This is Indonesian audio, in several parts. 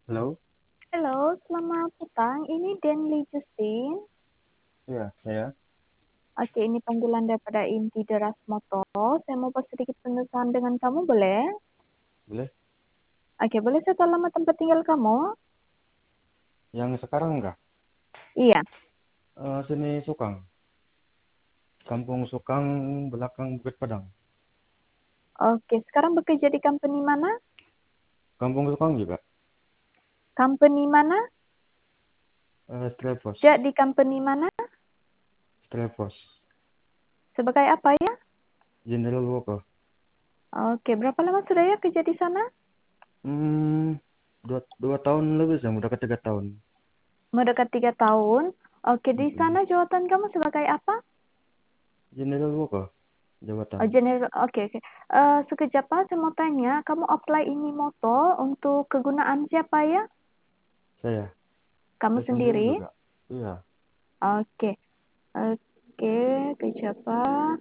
Halo, Halo, selamat petang. Ini Denly Justin. iya saya. Oke, ini panggilan daripada Inti Deras Motor. Saya mau buat sedikit pengesahan dengan kamu, boleh? Boleh? Oke, boleh saya tahu alamat tempat tinggal kamu? Yang sekarang enggak? Iya. Sini Sukang, Kampung Sukang, belakang Bukit Padang. Oke, sekarang bekerja di company mana? Kampung Sukang juga. Company mana? Strepos, Kerja di company mana? Strepos, Sebagai apa ya? General Walker. Oke, berapa lama sudah ya kerja di sana? Hmm, dua tahun lebih sih, udah ke 3 tahun. Mendekat 3 tahun. Oke, di Mm-mm. sana jawatan kamu sebagai apa? General Walker, Oh, jabatan. general. Oke, oke. Sekejap Pak, saya mau tanya, kamu apply ini motor untuk kegunaan siapa ya? Saya, Kamu saya sendiri sendiri? juga. Iya. Oke, oke, kejapa.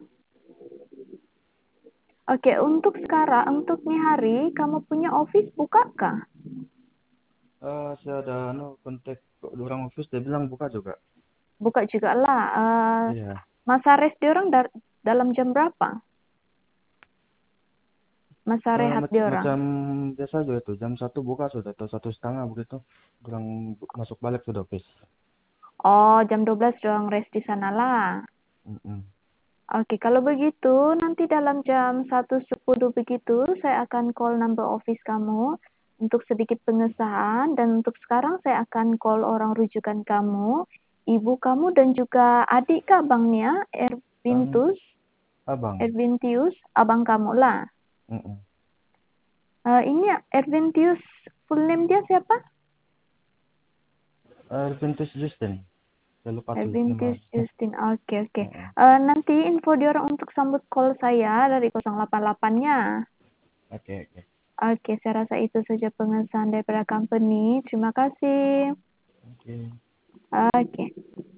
Oke, untuk sekarang, untuk nih hari, kamu punya office buka kah? Saya ada kontak orang office, dia bilang buka juga. Buka juga lah. Iya. Masa rest diorang dalam jam berapa? Masa rehat diorang? Macam biasa aja itu, jam 1 buka sudah, atau 1:30 begitu. Kurang masuk balik sudah office. Oh, jam 12 doang rest di sana lah. Mm-mm. Oke, kalau begitu nanti dalam jam 1:10 begitu saya akan call number office kamu untuk sedikit pengesahan dan untuk sekarang saya akan call orang rujukan kamu, ibu kamu dan juga adik kak abangnya Kan Ervintus, abang. Ervintius, abang kamu lah. Mm-mm. Ini Ervintius full name dia siapa? Vintage Justin. Saya lupa tulis nama. Ervintius Justin. Oke, oke. Mm-mm. Nanti info dia orang untuk sambut call saya dari 088-nya. Oke, oke. Oke, saya rasa itu saja pengesahan daripada company. Terima kasih. Oke. Oke.